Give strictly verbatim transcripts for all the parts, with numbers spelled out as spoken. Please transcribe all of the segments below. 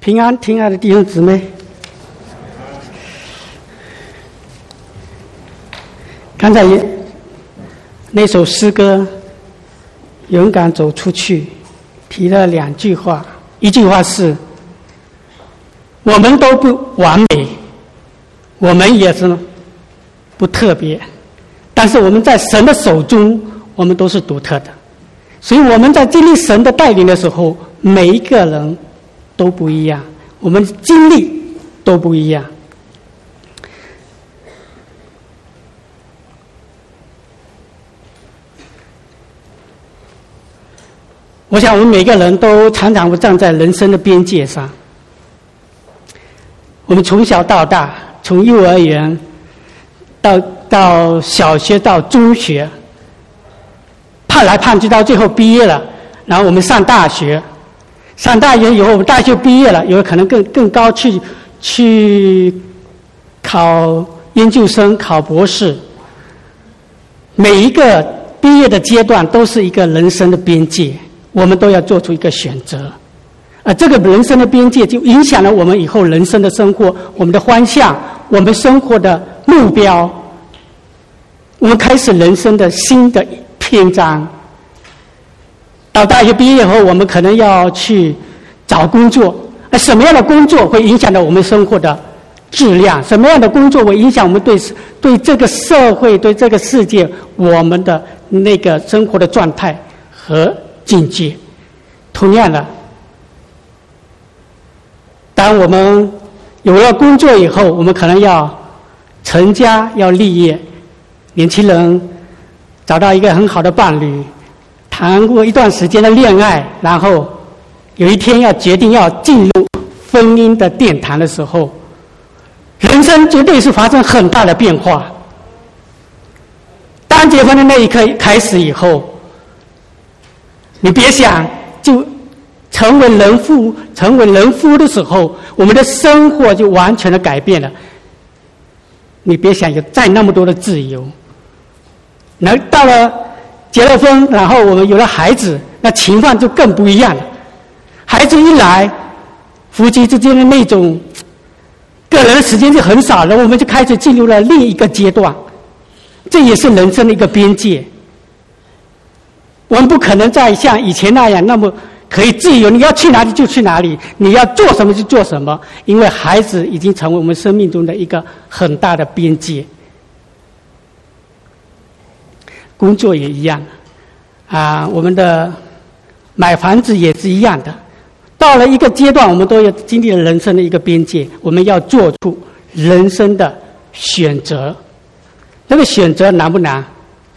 平安，亲爱的弟兄姊妹。刚才那首诗歌《勇敢走出去》提了两句话，一句话是：我们都不完美，我们也是不特别，但是我们在神的手中，我们都是独特的。所以我们在经历神的带领的时候，每一个人都不一样，我们经历都不一样。我想我们每个人都常常会站在人生的边界上，我们从小到大，从幼儿园到到小学到中学，盼来盼去到最后毕业了，然后我们上大学，上大学以后我们大学毕业了，有可能更更高去去考研究生考博士。每一个毕业的阶段都是一个人生的边界，我们都要做出一个选择，而这个人生的边界就影响了我们以后人生的生活，我们的方向，我们生活的目标，我们开始人生的新的篇章。到大学毕业后，我们可能要去找工作，而什么样的工作会影响到我们生活的质量？什么样的工作会影响我们对对这个社会、对这个世界我们的那个生活的状态和境界？同样的，当我们有了工作以后，我们可能要成家，要立业。年轻人找到一个很好的伴侣，谈过一段时间的恋爱，然后有一天要决定要进入婚姻的殿堂的时候，人生绝对是发生很大的变化。当结婚的那一刻开始以后，你别想就成为人妇，成为人夫的时候，我们的生活就完全的改变了。你别想有再那么多的自由。那到了结了婚，然后我们有了孩子，那情况就更不一样了。孩子一来，夫妻之间的那种个人的时间就很少了，我们就开始进入了另一个阶段。这也是人生的一个边界。我们不可能再像以前那样那么可以自由，你要去哪里就去哪里，你要做什么就做什么，因为孩子已经成为我们生命中的一个很大的边界。工作也一样啊，我们的买房子也是一样的。到了一个阶段，我们都要经历了人生的一个边界，我们要做出人生的选择。这个选择难不难？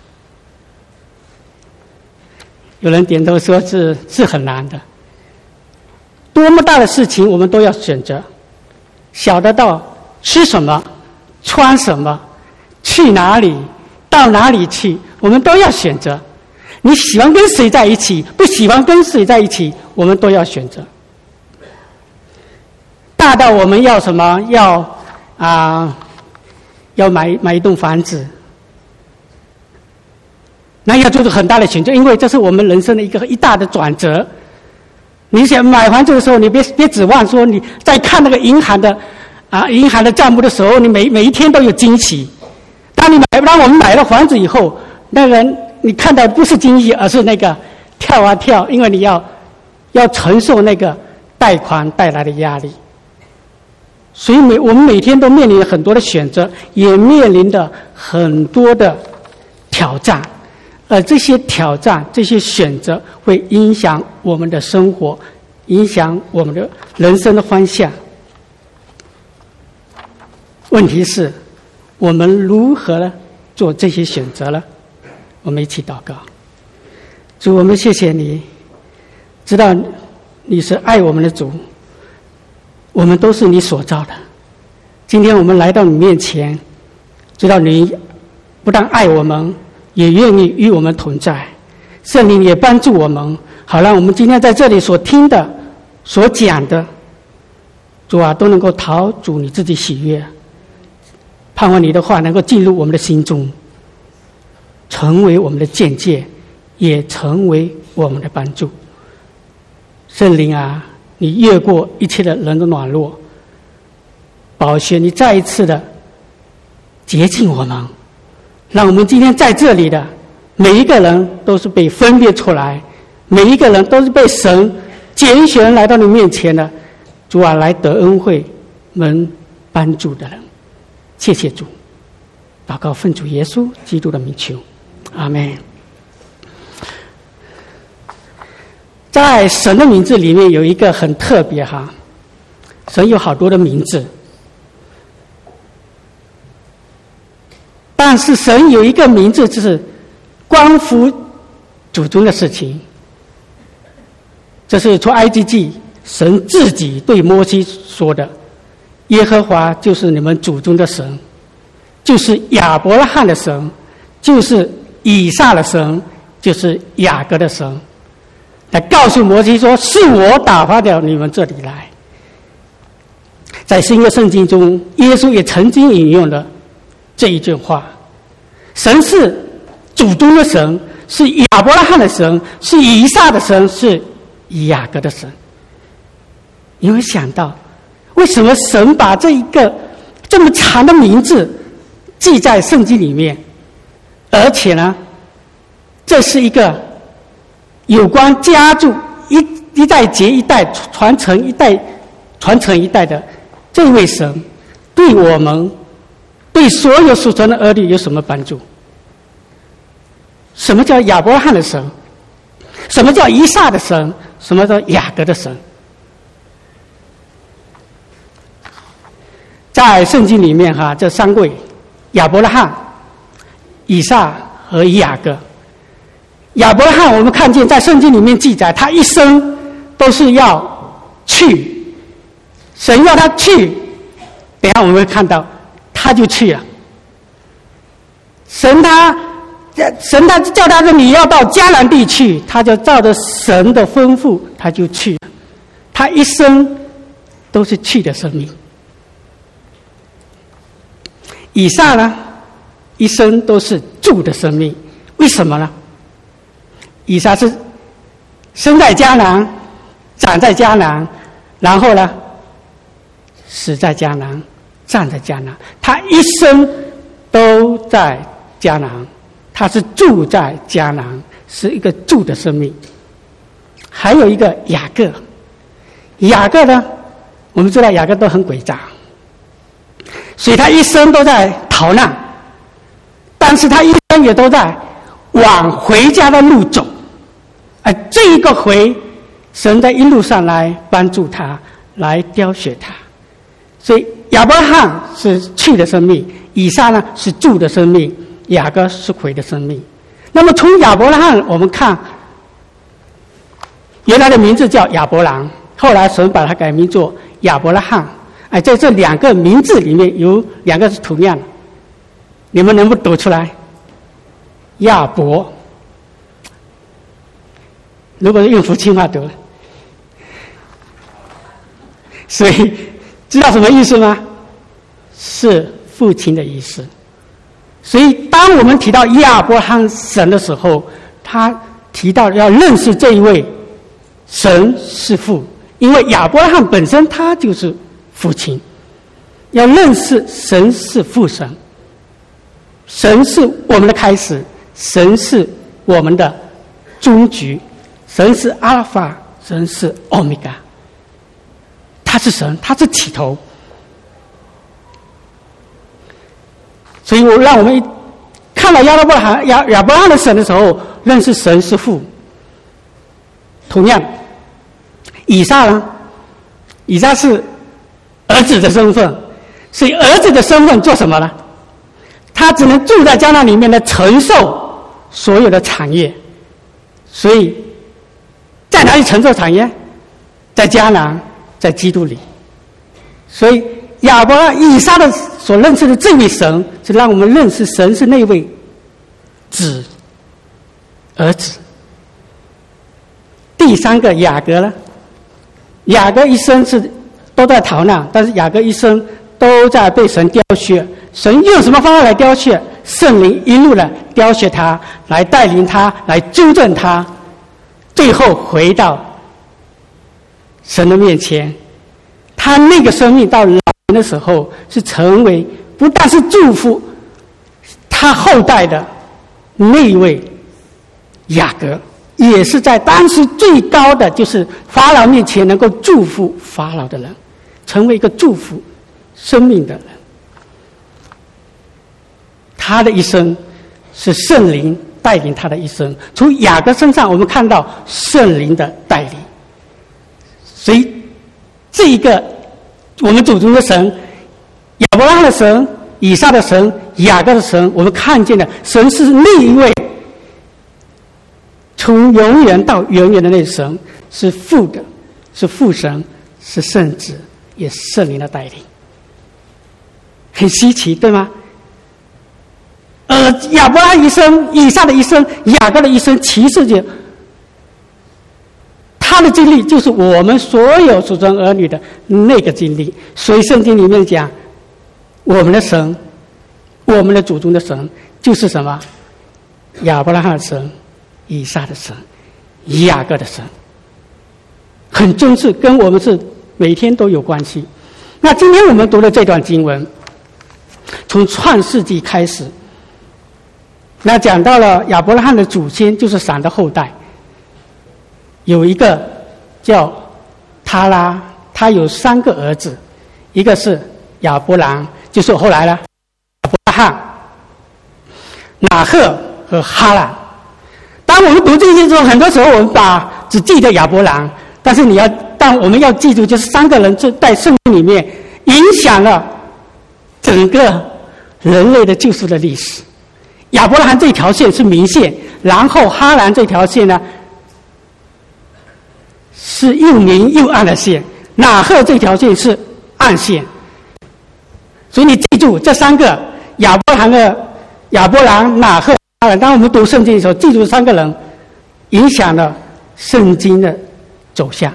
有人点头说是是很难的。多么大的事情我们都要选择，小的到吃什么、穿什么、去哪里、到哪里去，我们都要选择。你喜欢跟谁在一起，不喜欢跟谁在一起，我们都要选择。大到我们要什么，要啊、呃，要买买一栋房子，那要做出很大的选择，因为这是我们人生的一个一大的转折。你想买房子的时候，你别别指望说你在看那个银行的啊银行的账目的时候，你每每一天都有惊喜。当你买，当我们买了房子以后，那个你看到不是惊喜，而是那个跳啊跳，因为你要要承受那个贷款带来的压力。所以每我们每天都面临很多的选择，也面临着很多的挑战。而这些挑战、这些选择会影响我们的生活，影响我们的人生的方向。问题是，我们如何做这些选择呢？我们一起祷告。主，我们谢谢你，知道你是爱我们的主，我们都是你所造的。今天我们来到你面前，知道你不但爱我们，也愿意与我们同在。圣灵也帮助我们，好让我们今天在这里所听的、所讲的，主啊，都能够讨主你自己喜悦。盼望你的话能够进入我们的心中，成为我们的见解，也成为我们的帮助。圣灵啊， 你越过一切的人的软弱，宝血你再一次的洁净我们，让我们今天在这里的每一个人都是被分别出来，每一个人都是被神拣选来到你面前的，主啊，来得恩惠蒙帮助的人。谢谢主，祷告奉主耶稣基督的名求，阿们。在神的名字里面有一个很特别哈，神有好多的名字，但是神有一个名字就是关乎祖宗的事情。这是出埃及记神自己对摩西说的，耶和华就是你们祖宗的神，就是亚伯拉罕的神，就是以撒的神，就是雅各的神，来告诉摩西说，是我打发到你们这里来。在新约圣经中，耶稣也曾经引用了这一句话，神是祖宗的神，是亚伯拉罕的神，是以撒的神，是雅各的神。你会想到为什么神把这一个这么长的名字记在圣经里面，而且呢，这是一个有关家族一一代接一代传承一代传承一代的这位神，对我们对所有属神的儿女有什么帮助？什么叫亚伯拉罕的神？什么叫以撒的神？什么叫雅各的神？在圣经里面哈，这三位亚伯拉罕、以撒和雅各。亚伯拉罕我们看见在圣经里面记载，他一生都是要去，神要他去，等一下我们会看到他就去了。神他神他叫他说你要到迦南地去，他就照着神的吩咐他就去了。他一生都是去的生命。以撒呢，一生都是住的生命。为什么呢？以撒是生在迦南，长在迦南，然后呢死在迦南，葬在迦南，他一生都在迦南，他是住在迦南，是一个住的生命。还有一个雅各，雅各呢，我们知道雅各都很诡诈，所以他一生都在逃难，但是他一生也都在往回家的路走。而这一个回，神在一路上来帮助他，来雕选他。所以亚伯拉罕是去的生命，以撒呢是住的生命，雅各是回的生命。那么从亚伯拉罕我们看，原来的名字叫亚伯兰，后来神把它改名做亚伯拉罕。哎，在这两个名字里面有两个是同样的，你们能不能读出来？亚伯，如果是用福清话读，所以知道什么意思吗？是父亲的意思。所以当我们提到亚伯拉罕神的时候，他提到要认识这一位神是父，因为亚伯拉罕本身他就是父亲，要认识神是父神，神是我们的开始，神是我们的终局，神是阿拉法，神是欧米伽，他是神，他是起头。所以我让我们看到亚伯拉罕亚亚伯拉罕的神的时候，认识神是父。同样，以撒呢？以撒是儿子的身份，所以儿子的身份做什么呢？他只能住在迦南里面的承受所有的产业。所以在哪里承受产业？在迦南，在基督里。所以亚伯拉以撒的所认识的这位神，是让我们认识神是那位子儿子。第三个雅各呢？雅各一生是都在逃难，但是雅各一生都在被神雕削。神用什么方法来雕削？圣灵一路的雕削他，来带领他，来纠正他，最后回到神的面前，他那个生命到老年的时候是成为不但是祝福他后代的那一位雅各，也是在当时最高的就是法老面前能够祝福法老的人，成为一个祝福生命的人。他的一生是圣灵带领他的一生，从雅各身上我们看到圣灵的带领。所以这一个我们祖宗的神，亚伯拉罕的神，以撒的神，雅各的神，我们看见了神是那一位从永远到永远的那神，是父的，是父神，是圣子，也是圣灵的带领。很稀奇，对吗？呃，亚伯拉罕一生，以撒的一生，雅各的一生，其实就他的经历就是我们所有祖宗儿女的那个经历。所以圣经里面讲，我们的神，我们的祖宗的神就是什么？亚伯拉罕的神，以撒的神，雅各的神，很重视，跟我们是每天都有关系。那今天我们读的这段经文，从创世纪开始，那讲到了亚伯拉罕的祖先就是闪的后代，有一个叫他拉，他有三个儿子，一个是亚伯兰，就是后来了亚伯拉罕、拿赫和哈兰。当我们读这些时候，很多时候我们把只记得亚伯兰，但是你要，但我们要记住，就是三个人在圣经里面影响了整个人类的救赎的历史。亚伯拉罕这条线是明线，然后哈兰这条线呢是又明又暗的线，拿赫这条线是暗线。所以你记住这三个亚伯兰的亚伯兰、拿赫、哈兰，当我们读圣经的时候，记住三个人影响了圣经的走向。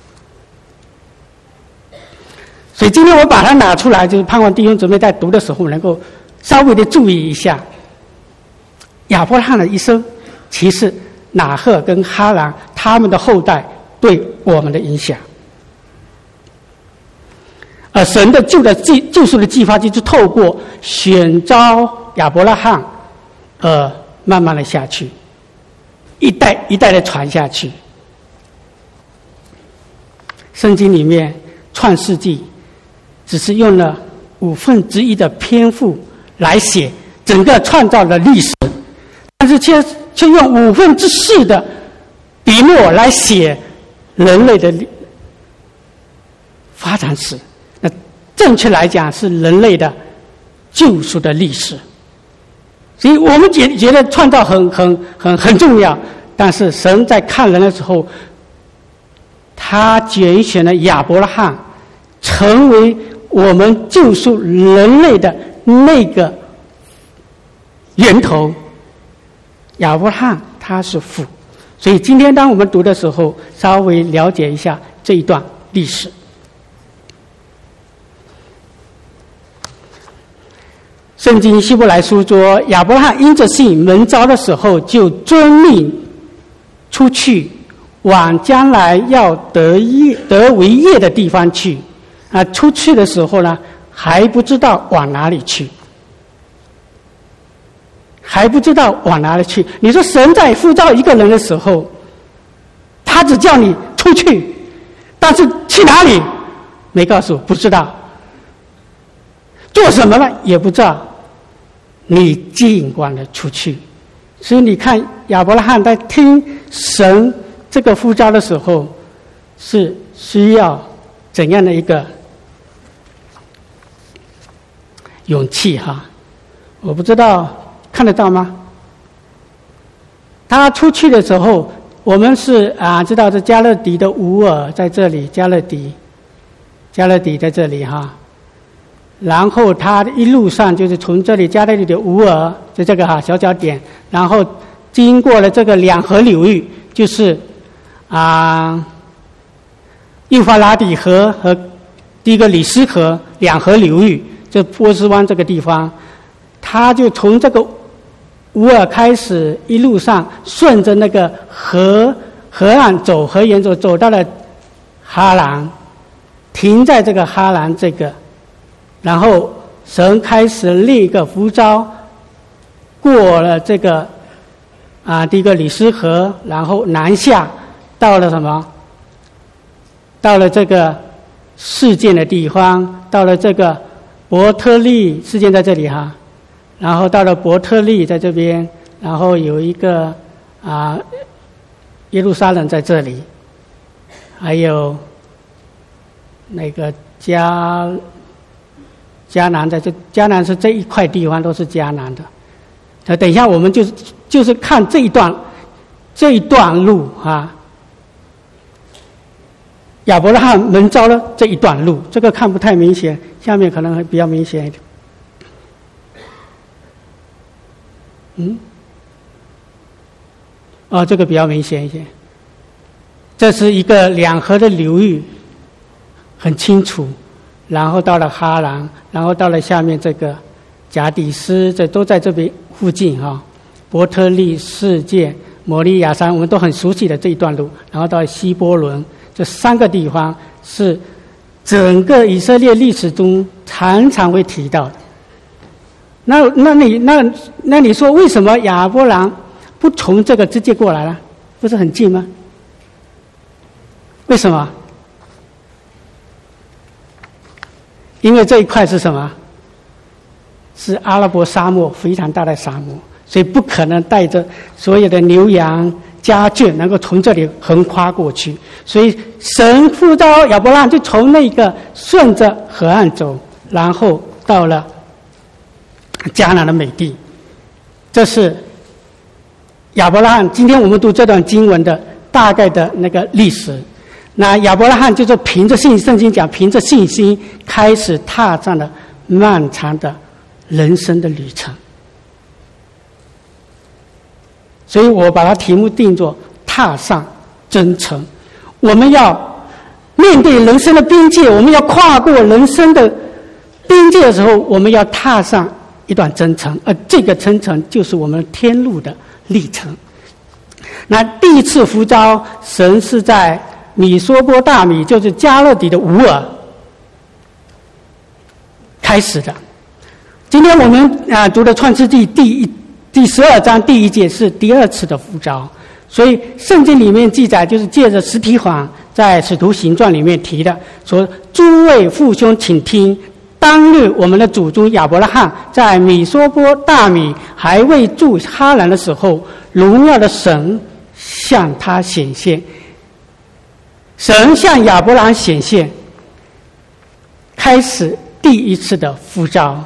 所以今天我把它拿出来，就是盼望弟兄姊妹在读的时候能够稍微的注意一下亚伯拉罕的一生，其实拿赫跟哈兰他们的后代对我们的影响。而神的救的计救赎的计划就是透过选召亚伯拉罕，呃，慢慢的下去，一代一代的传下去。圣经里面创世纪只是用了五分之一的篇幅来写整个创造的历史，但是却却用五分之四的笔墨来写人类的发展史。那正确来讲是人类的救赎的历史。所以我们觉觉得创造很很很很重要，但是神在看人的时候，他拣选了亚伯拉罕成为我们救赎人类的那个源头。亚伯拉罕他是父，所以今天当我们读的时候，稍微了解一下这一段历史。圣经希伯来书说，亚伯拉罕因着信蒙召的时候，就遵命出去，往将来要得业得为业的地方去。啊，出去的时候呢，还不知道往哪里去，还不知道往哪里去。你说神在呼召一个人的时候，他只叫你出去，但是去哪里没告诉，不知道。做什么了也不知道，你尽管的出去。所以你看亚伯拉罕在听神这个呼召的时候，是需要怎样的一个勇气哈？我不知道看得到吗？他出去的时候，我们是啊知道这加勒底的乌尔在这里，加勒底，加勒底在这里哈。然后他一路上就是从这里加勒底的乌尔，就这个哈小小点，然后经过了这个两河流域，就是啊幼发拉底河和第一个里斯河两河流域，这波斯湾这个地方，他就从这个乌尔开始，一路上顺着那个河河岸走，河沿走走到了哈兰，停在这个哈兰这个，然后神开始立一个呼召，过了这个啊第一个里斯河，然后南下到了什么？到了这个事件的地方，到了这个伯特利，事件在这里哈，然后到了伯特利在这边，然后有一个啊耶路撒冷在这里，还有那个迦迦南在这，迦南是这一块地方都是迦南的。那等一下我们就就是看这一段这一段路啊。亚伯拉罕蒙召了这一段路，这个看不太明显，下面可能会比较明显一点。嗯，哦，这个比较明显一些。这是一个两河的流域，很清楚。然后到了哈兰，然后到了下面这个迦底斯，这都在这边附近哈、哦。伯特利、示剑、摩利亚山，我们都很熟悉的这一段路。然后到希波伦。这三个地方是整个以色列历史中常常会提到的。那那你那那你说为什么亚伯兰不从这个直接过来了？不是很近吗？为什么？因为这一块是什么？是阿拉伯沙漠，非常大的沙漠，所以不可能带着所有的牛羊家眷能够从这里横跨过去，所以神呼召亚伯拉罕就从那个顺着河岸走，然后到了迦南的美地。这是亚伯拉罕今天我们读这段经文的大概的那个历史。那亚伯拉罕就是凭着信，圣经讲凭着信心开始踏上了漫长的人生的旅程。所以我把它题目定作踏上征程。我们要面对人生的边界，我们要跨过人生的边界的时候，我们要踏上一段征程，而这个征程就是我们天路的历程。那第一次呼召，神是在米索波大米，就是加勒底的乌尔开始的。今天我们啊读的创世纪第一第十二章第一节是第二次的呼召，所以圣经里面记载就是借着司提反在使徒行传里面提的，说诸位父兄请听，当日我们的祖宗亚伯拉罕在米索波大米还未住哈兰的时候，荣耀的神向他显现。神向亚伯拉罕显现，开始第一次的呼召。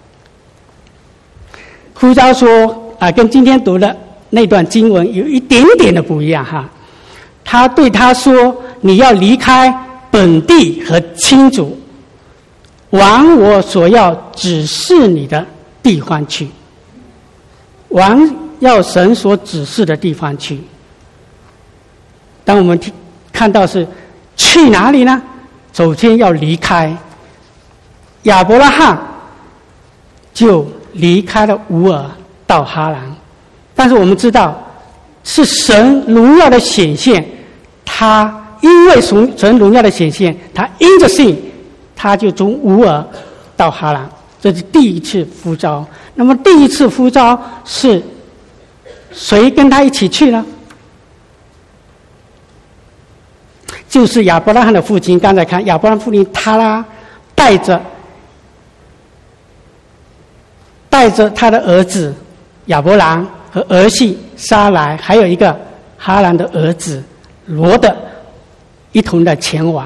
呼召说啊，跟今天读的那段经文有一点点的不一样哈。他对他说：“你要离开本地和亲族，往我所要指示你的地方去。往要神所指示的地方去。”当我们看到是去哪里呢？首先要离开，亚伯拉罕就离开了乌尔到哈兰，但是我们知道是神荣耀的显现，他因为神荣耀的显现，他因着信，他就从乌尔到哈兰，这是第一次呼召。那么第一次呼召是谁跟他一起去呢？就是亚伯拉罕的父亲。刚才看亚伯拉罕父亲他拉带着带着他的儿子亚伯兰和儿媳撒来，还有一个哈兰的儿子罗德一同的前往。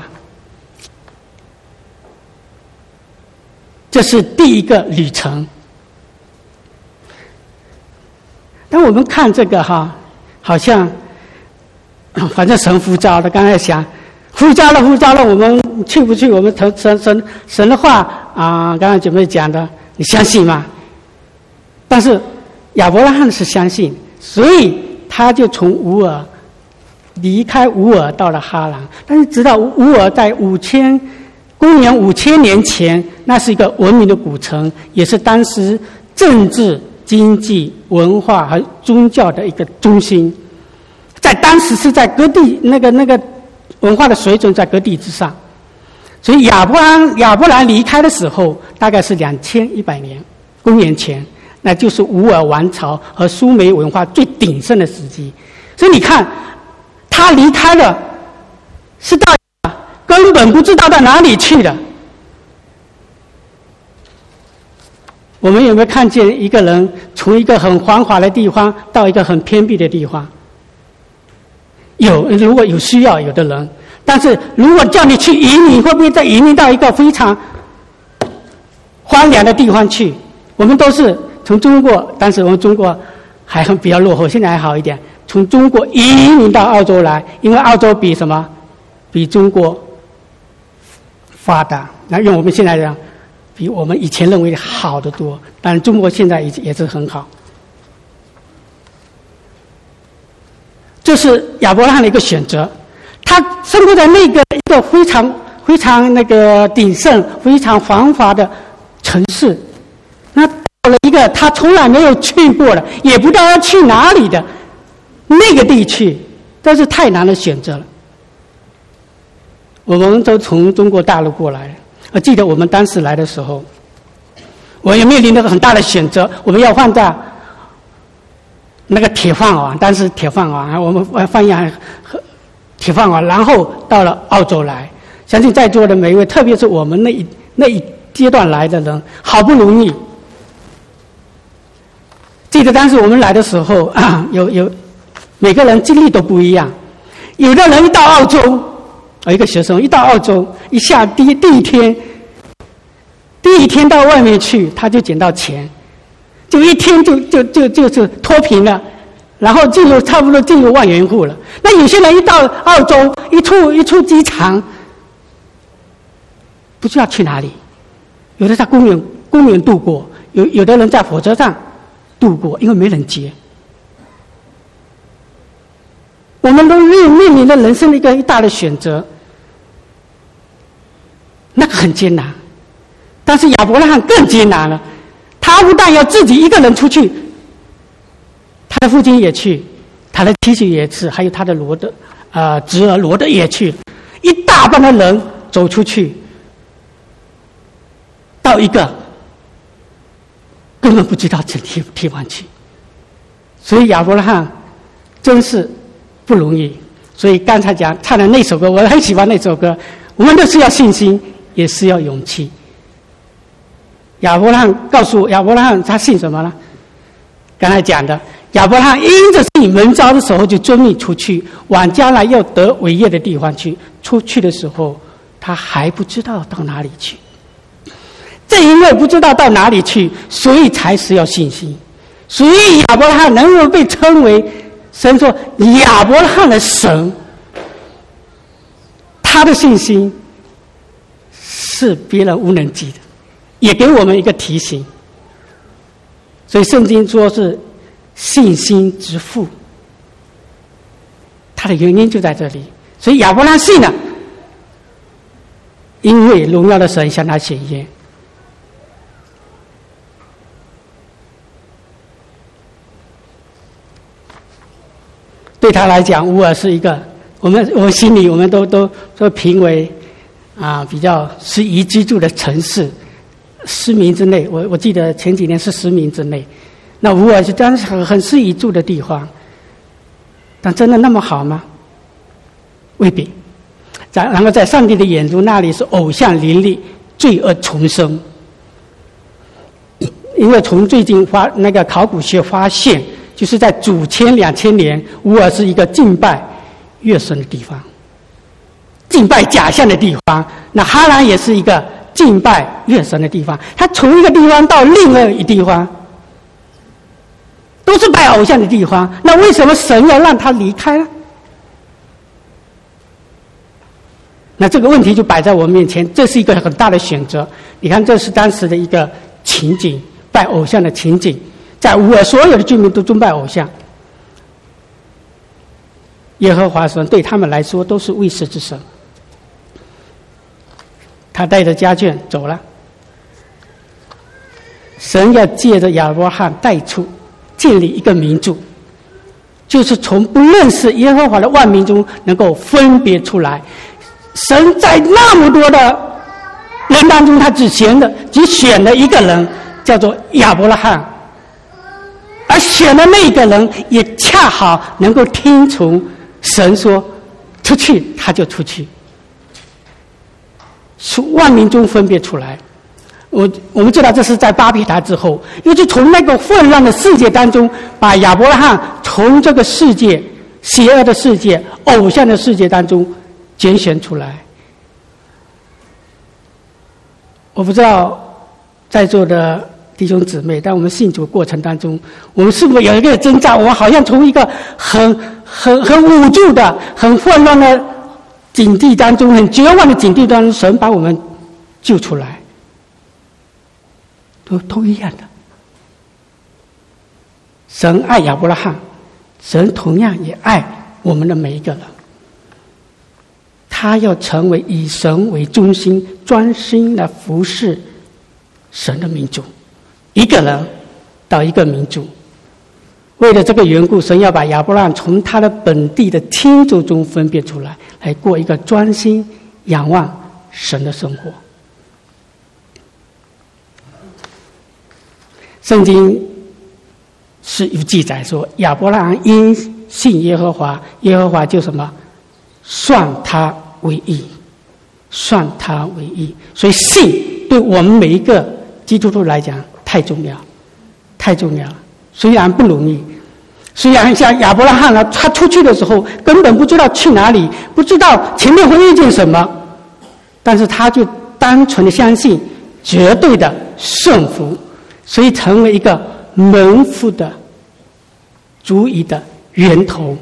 这是第一个旅程。当我们看这个哈，好像反正神呼召了，刚才想呼召了呼召了，我们去不去？我们神神神神的话啊，刚才姐妹讲的，你相信吗？但是亚伯拉罕是相信，所以他就从乌尔离开乌尔到了哈兰。但是直到乌尔在五千公元五千年前，那是一个文明的古城，也是当时政治、经济、文化和宗教的一个中心。在当时是在各地那个那个文化的水准在各地之上。所以亚伯兰亚伯兰离开的时候，大概是两千一百年公元前，那就是乌尔王朝和苏美文化最鼎盛的时期。所以你看，他离开了，是到根本不知道到哪里去的。我们有没有看见一个人从一个很繁华的地方到一个很偏僻的地方？有，如果有需要，有的人。但是如果叫你去移民，会不会再移民到一个非常荒凉的地方去？我们都是从中国，但是我们中国还很比较落后，现在还好一点。从中国移民到澳洲来，因为澳洲比什么？比中国发达。那用我们现在讲，比我们以前认为的好得多。但是中国现在也也是很好。这是亚伯拉罕的一个选择。他生活在那个一个非常非常那个鼎盛、非常繁华的城市，那到了一个他从来没有去过的，也不知道要去哪里的那个地区，这是太难的选择了。我们都从中国大陆过来，我记得我们当时来的时候，我也面临那个很大的选择，我们要换在那个铁饭碗，当时铁饭碗，我们翻译铁饭碗，然后到了澳洲来。相信在座的每一位，特别是我们那一那一阶段来的人，好不容易。记得当时我们来的时候，啊、有有每个人经历都不一样。有的人一到澳洲，有一个学生一到澳洲，一下第一第一天，第一天到外面去，他就捡到钱，就一天就就就就是脱贫了。然后进入差不多进入万元户了。那有些人一到澳洲，一出一出机场，不知道去哪里。有的在公园公园度过，有有的人在火车站度过，因为没人接。我们都面面临着人生的一个一大的选择，那个很艰难。但是亚伯拉罕更艰难了，他不但要自己一个人出去。他的父亲也去，他的妻子也去，还有他的罗德，呃，侄儿罗德也去，一大帮的人走出去，到一个根本不知道这地地方去。所以亚伯拉罕真是不容易。所以刚才讲唱的那首歌，我很喜欢那首歌。我们都是要信心，也是要勇气。亚伯拉罕告诉亚伯拉罕，他信什么呢？刚才讲的。亚伯拉罕因着信蒙召的时候就遵命出去，往将来要得伟业的地方去。出去的时候，他还不知道到哪里去。正因为不知道到哪里去，所以才是要信心。所以亚伯拉罕能够被称为神说亚伯拉罕的神，他的信心是别人无能及的，也给我们一个提醒。所以圣经说是信心之父，他的原因就在这里。所以亚伯拉罕信了，因为荣耀的神向他显现。对他来讲，乌尔是一个我们我们心里我们都都都评为啊比较适宜居住的城市，十名之内。我我记得前几年是十名之内。那乌尔是真的是很很适宜住的地方，但真的那么好吗？未必。在然后在上帝的眼中，那里是偶像林立，罪恶丛生。因为从最近发那个考古学发现，就是在主前两千年，乌尔是一个敬拜月神的地方，敬拜假象的地方。那哈兰也是一个敬拜月神的地方。他从一个地方到另外一个地方，都是拜偶像的地方。那为什么神要让他离开呢？那这个问题就摆在我们面前，这是一个很大的选择。你看，这是当时的一个情景，拜偶像的情景。在乌尔所有的居民都尊拜偶像，耶和华神对他们来说都是未识之神。他带着家眷走了，神要借着亚伯拉罕带出建立一个民族， 就是从不认识耶和华的万民中能够分别出来。神在那么多的人当中，他只选的只选了一个人，叫做亚伯拉罕，而选的那个人也恰好能够听从神说出去，他就出去，从万民中分别出来。我我们知道这是在巴比塔之后，因为就从那个混乱的世界当中，把亚伯拉罕从这个世界邪恶的世界、偶像的世界当中拣选出来。我不知道在座的弟兄姊妹，在我们信主过程当中，我们是不是有一个征兆？我们好像从一个很很很无助的、很混乱的境地当中、很绝望的境地当中，神把我们救出来。都都一样的，神爱亚伯拉罕，神同样也爱我们的每一个人。他要成为以神为中心、专心的服侍神的民族，一个人到一个民族。为了这个缘故，神要把亚伯拉罕从他的本地的亲族中分别出来，来过一个专心仰望神的生活。圣经是有记载说，亚伯拉罕因信耶和华，耶和华就什么算他为义，算他为义。所以信对我们每一个基督徒来讲太重要，太重要了。虽然不容易，虽然像亚伯拉罕呢，他出去的时候根本不知道去哪里，不知道前面会遇见什么，但是他就单纯的相信，绝对的顺服。所以成为一个蒙福的足以的源头，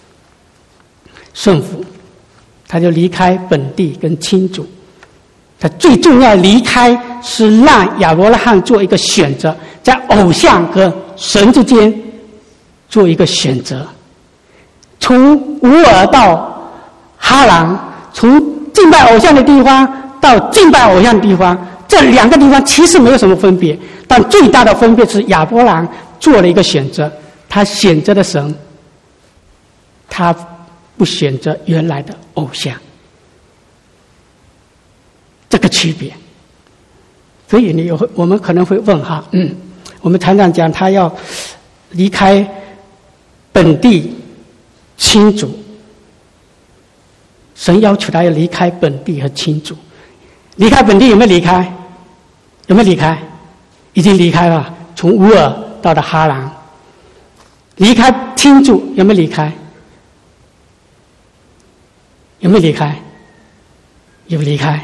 顺服，他就离开本地跟亲族。他最重要的离开是让亚伯拉罕做一个选择，在偶像和神之间做一个选择。从乌尔到哈兰，从敬拜偶像的地方到敬拜偶像的地方，这两个地方其实没有什么分别，但最大的分别是亚伯兰做了一个选择，他选择的神，他不选择原来的偶像，这个区别。所以你有我们可能会问哈，嗯，我们常常讲他要离开本地亲族，神要求他要离开本地和亲族。离开本地有没有离开？有没有离开？已经离开了，从乌尔到了哈兰。离开亲族有没有离开？有没有离开？有离开。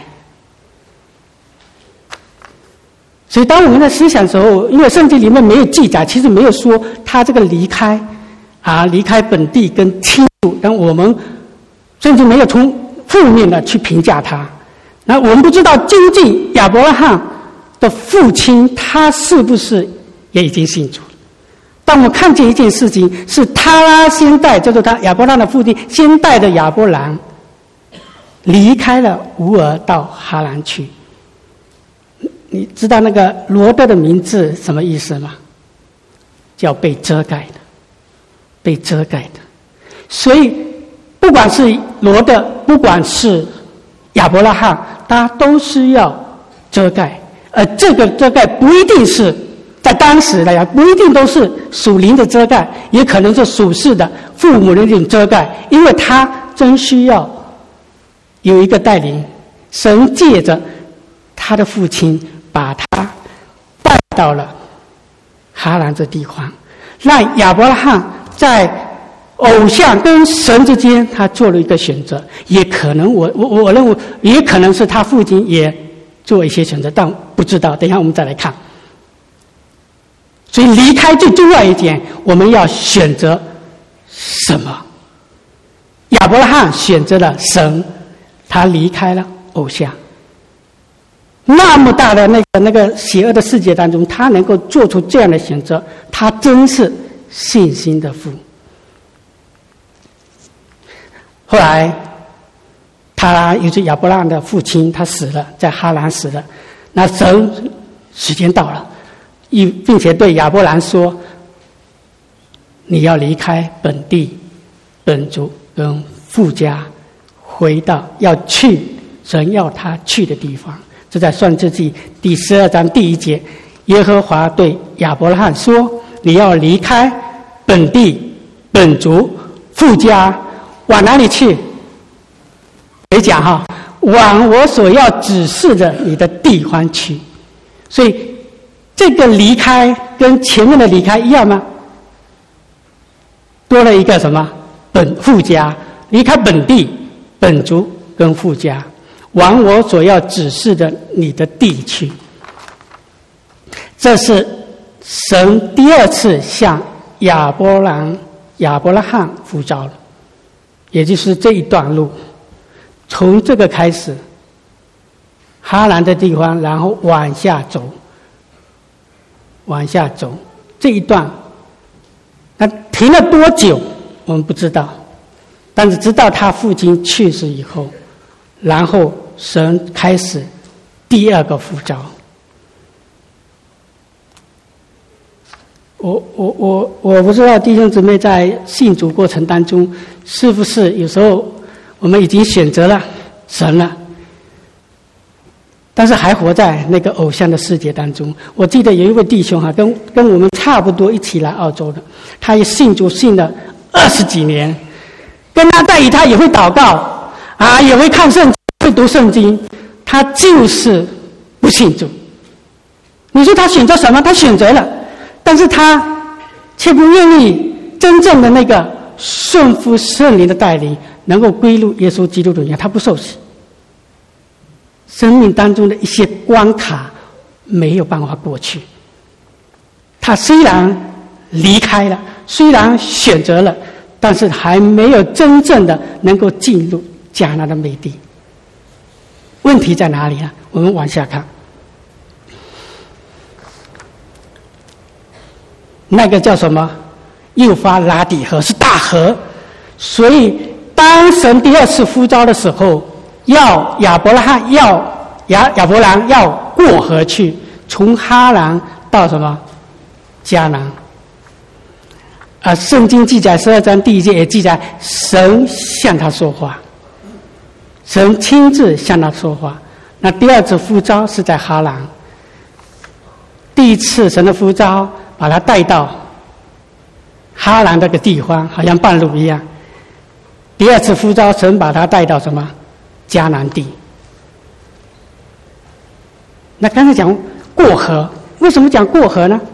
所以当我们在思想的时候，因为圣经里面没有记载，其实没有说他这个离开啊，离开本地跟亲族，但我们甚至没有从负面的去评价他。那我们不知道究竟亚伯拉罕的父亲他是不是也已经信主了。当我们看见一件事情，是他先带，叫做他亚伯拉罕的父亲先带着亚伯兰离开了乌尔到哈兰去。你知道那个罗德的名字什么意思吗？叫被遮盖的，被遮盖的。所以不管是罗德，不管是亚伯拉罕，他都是要遮盖，而这个遮盖不一定是在当时来讲，不一定都是属灵的遮盖，也可能是属世的父母的那种遮盖，因为他真需要有一个带领。神借着他的父亲把他带到了哈兰这地方，让亚伯拉罕在偶像跟神之间他做了一个选择。也可能我我我认为也可能是他父亲也做一些选择，但不知道，等一下我们再来看。所以离开最重要一点，我们要选择什么？亚伯拉罕选择了神，他离开了偶像。那么大的那个那个邪恶的世界当中，他能够做出这样的选择，他真是信心的父。后来他也是亚伯拉罕的父亲，他死了，在哈兰死了。那神时间到了，并且对亚伯兰说： 你要离开本地、本族跟父家，回到要去神要他去的地方。这在创世纪第十二章第一节，耶和华对亚伯拉罕说：你要离开本地、本族、父家，往哪里去？谁讲哈？往我所要指示的你的地方去。所以这个离开跟前面的离开一样吗？多了一个什么？本父家，离开本地、本族跟父家，往我所要指示的你的地去。这是神第二次向亚伯兰、亚伯拉罕呼召了，也就是这一段路，从这个开始，哈兰的地方，然后往下走，往下走这一段，那停了多久我们不知道，但是直到他父亲去世以后，然后神开始第二个呼召。我我我我不知道弟兄姊妹在信主过程当中，是不是有时候我们已经选择了神了，但是还活在那个偶像的世界当中。我记得有一位弟兄哈，跟跟我们差不多一起来澳洲的，他也信主信了二十几年，跟他在一起，他也会祷告啊，也会看圣经，会读圣经，他就是不信主。你说他选择什么？他选择了，但是他却不愿意真正的那个顺服圣灵的带领，能够归入耶稣基督的里面，他不受洗。生命当中的一些关卡没有办法过去。他虽然离开了，虽然选择了，但是还没有真正的能够进入迦南的美地。问题在哪里呢？我们往下看。那个叫什么？幼发拉底河，是大河。所以当神第二次呼召的时候，要亚伯拉罕要亚亚伯兰要过河去，从哈兰到什么迦南。啊，圣经记载十二章第一节也记载，神向他说话，神亲自向他说话。那第二次呼召是在哈兰，第一次神的呼召把他带到哈兰这个地方，好像半路一样。第二次呼召，神把他带到什么迦南地。那刚才讲过河，为什么讲过河呢？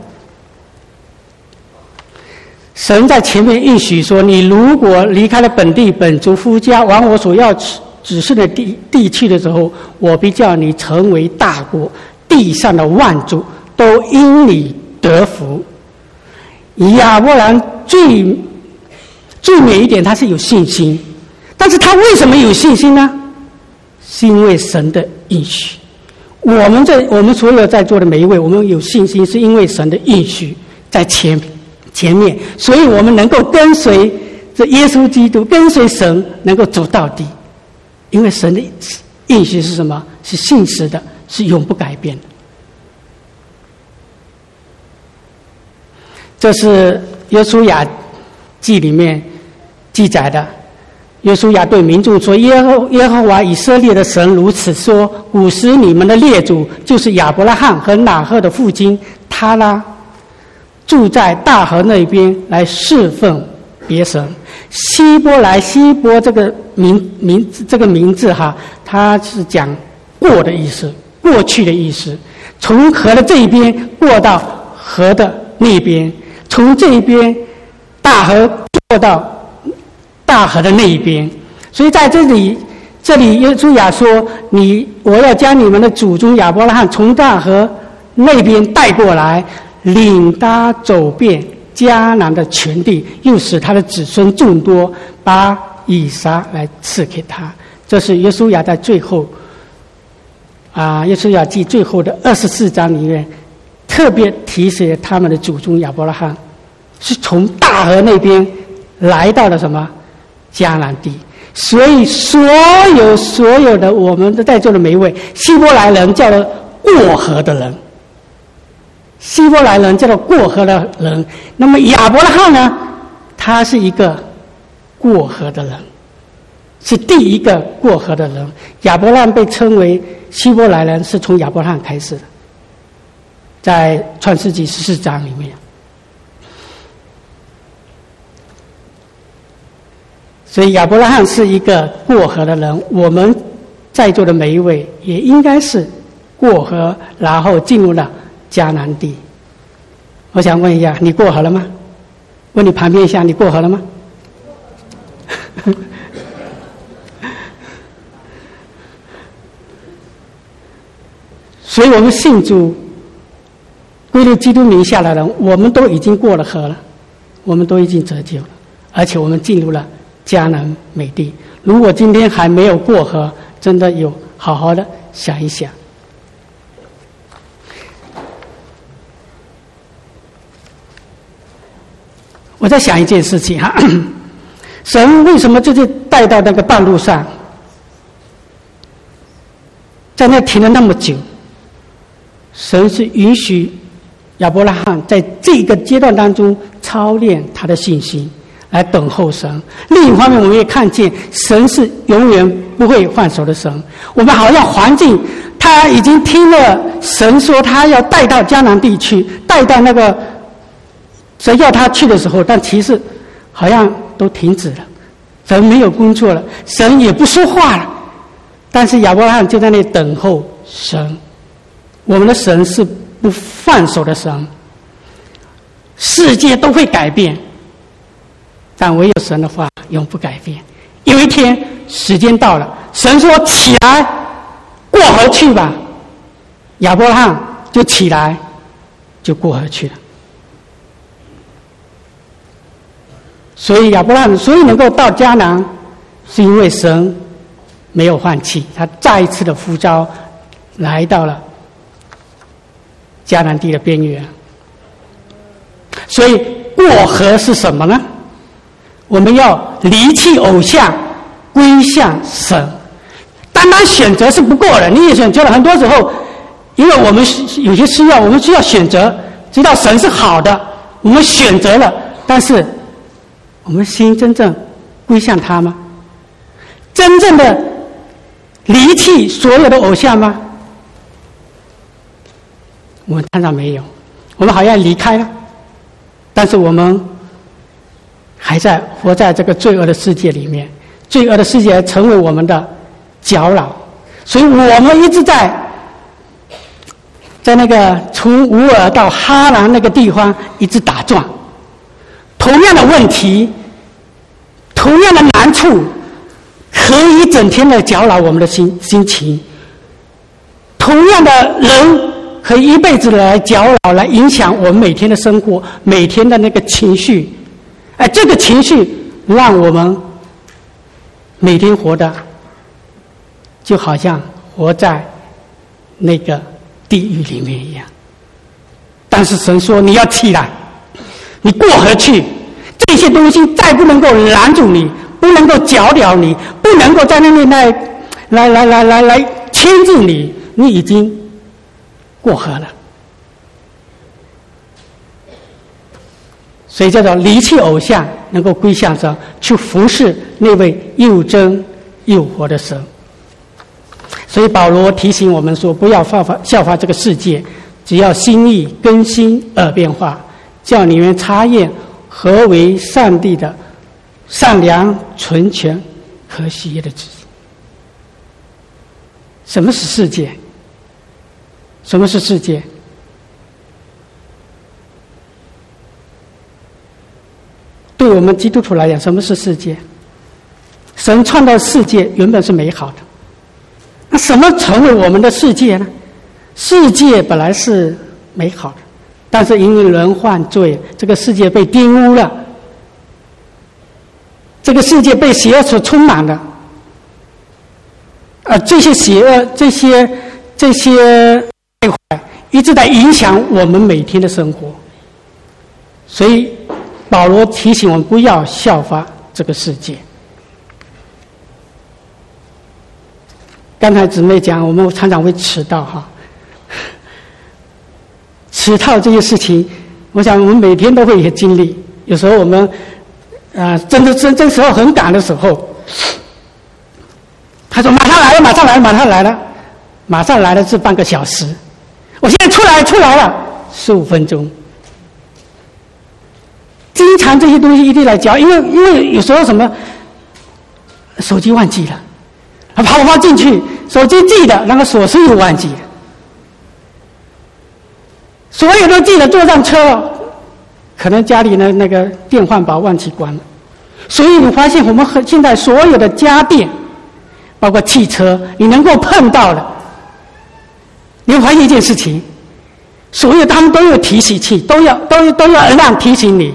神在前面应许说，你如果离开了本地本族夫家，往我所要指示的地地去的时候，我必叫你成为大国，地上的万族都因你得福。亚伯兰最最美一点，他是有信心，但是他为什么有信心呢？是因为神的应许。我们这我们所有在座的每一位，我们有信心，是因为神的应许在前前面，所以我们能够跟随这耶稣基督，跟随神，能够走到底。因为神的应许是什么？是信实的，是永不改变的。这是约书亚记里面记载的。约书亚对民众说：耶和耶和华以色列的神如此说，古时你们的列祖就是亚伯拉罕和拿赫的父亲他拉，住在大河那边来侍奉别神。希伯来希伯这个名名这个名字哈，它是讲过的意思，过去的意思。从河的这一边过到河的那边，从这一边大河过到大河的那一边。所以在这里，这里约书亚说：你我要将你们的祖宗亚伯拉罕从大河那边带过来，领他走遍迦南的全地，又使他的子孙众多，把以撒来赐给他。这是约书亚在最后啊，约书亚记最后的二十四章里面特别提醒他们的祖宗亚伯拉罕是从大河那边来到了什么迦南地。所以所有所有的我们在座的每一位希伯来人叫做过河的人，希伯来人叫做过河的人。那么亚伯拉罕呢， 他是一个过河的人，是第一个过河的人。亚伯拉罕被称为希伯来人，是从亚伯拉罕开始的，在创世纪十四章里面。所以亚伯拉罕是一个过河的人，我们在座的每一位也应该是过河，然后进入了迦南地。我想问一下，你过河了吗？问你旁边一下，你过河了吗？所以我们信主归入基督名下的人，我们都已经过了河了，我们都已经得救了，而且我们进入了迦南美地。如果今天还没有过河，真的有好好的想一想。我在想一件事情哈，神为什么就是带到那个半路上，在那停了那么久？神是允许亚伯拉罕在这个阶段当中操练他的信心，来等候神。另一方面，我们也看见神是永远不会放手的神。我们好像环境，他已经听了神说他要带到迦南地区，带到那个神要他去的时候，但其实好像都停止了，神没有工作了，神也不说话了。但是亚伯拉罕就在那里等候神。我们的神是不放手的神，世界都会改变，但唯有神的话永不改变。有一天时间到了，神说起来过河去吧，亚伯拉罕就起来就过河去了。所以亚伯拉罕所以能够到迦南，是因为神没有放弃，他再一次的呼召来到了迦南地的边缘。所以过河是什么呢？我们要离弃偶像，归向神。单单选择是不够的，你也选择了，很多时候因为我们有些需要，我们需要选择，知道神是好的，我们选择了，但是我们心真正归向他吗？真正的离弃所有的偶像吗？我们常常没有，我们好像离开了，但是我们还在活在这个罪恶的世界里面，罪恶的世界成为我们的搅扰，所以我们一直在在那个从乌尔到哈兰那个地方一直打转。同样的问题，同样的难处，可以整天的搅扰我们的心心情。同样的人，可以一辈子来搅扰，来影响我们每天的生活，每天的那个情绪。哎，这个情绪让我们每天活的，就好像活在那个地狱里面一样。但是神说：“你要起来。”你过河去，这些东西再不能够拦住你，不能够搅扰你，不能够在那里来来来来来来牵制你，你已经过河了。所以叫做离弃偶像，能够归向神，去服侍那位又真又活的神。所以保罗提醒我们说，不要效法效法这个世界，只要心意更新而变化，叫你们察验何为上帝的善良、纯全、可喜悦的旨意。什么是世界？什么是世界？对我们基督徒来讲，什么是世界？神创造世界原本是美好的，那什么成为我们的世界呢？世界本来是美好的，但是因为人犯罪，这个世界被玷污了，这个世界被邪恶所充满了，而这些邪恶、这些这些败坏，一直在影响我们每天的生活。所以保罗提醒我们不要效法这个世界。刚才姊妹讲，我们常常会迟到哈。迟到这些事情，我想我们每天都会有经历。有时候我们啊，真的真这时候很赶的时候，他说马上来了，马上来了，马上来了，马上来了是半个小时，我现在出来出来了，十五分钟。经常这些东西一定来教，因为因为有时候什么手机忘记了，跑跑进去，手机记得，然后锁匙又忘记了，所有都记得，坐上车，可能家里的那个电饭煲忘记关了，所以你发现我们很现在所有的家电，包括汽车，你能够碰到的，你会发现一件事情，所有他们都有提醒器，都要都都要让提醒你。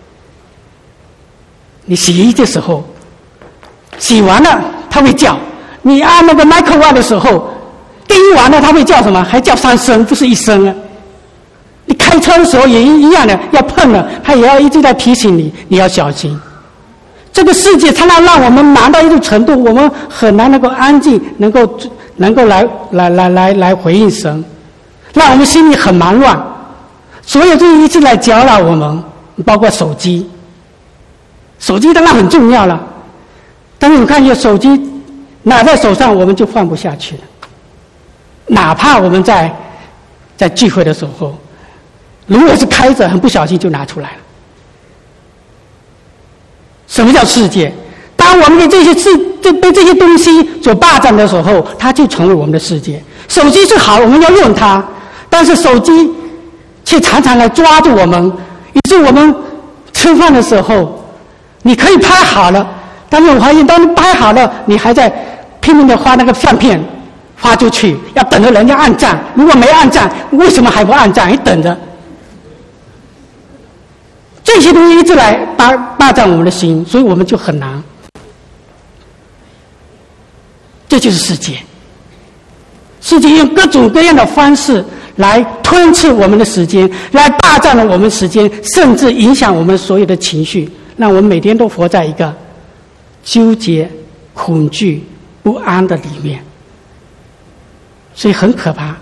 你洗衣的时候，洗完了它会叫；你按那个 microwave 的时候，叮完了它会叫什么？还叫三声，不是一声啊！你开车的时候也一样的，要碰了，它也要一直在提醒你，你要小心。这个世界常常让我们忙到一种程度，我们很难能够安静，能够能够来来来来来回应神，让我们心里很忙乱。所有这一直来搅扰我们，包括手机。手机当然很重要了，但是你看，有手机拿在手上，我们就放不下去了。哪怕我们在在聚会的时候，如果是开着，很不小心就拿出来了。什么叫世界？当我们被这些事、被这些东西所霸占的时候，它就成为我们的世界。手机是好，我们要用它，但是手机却常常来抓住我们，以致我们吃饭的时候。你可以拍好了，但是我发现，当你拍好了，你还在拼命的发那个相片发出去，要等着人家按赞。如果没按赞，为什么还不按赞？你等着。这些东西一直来霸霸占我们的心，所以我们就很难。这就是世界，世界用各种各样的方式来吞噬我们的时间，来霸占了我们时间，甚至影响我们所有的情绪。让我们每天都活在一个纠结、恐惧、不安的里面，所以很可怕。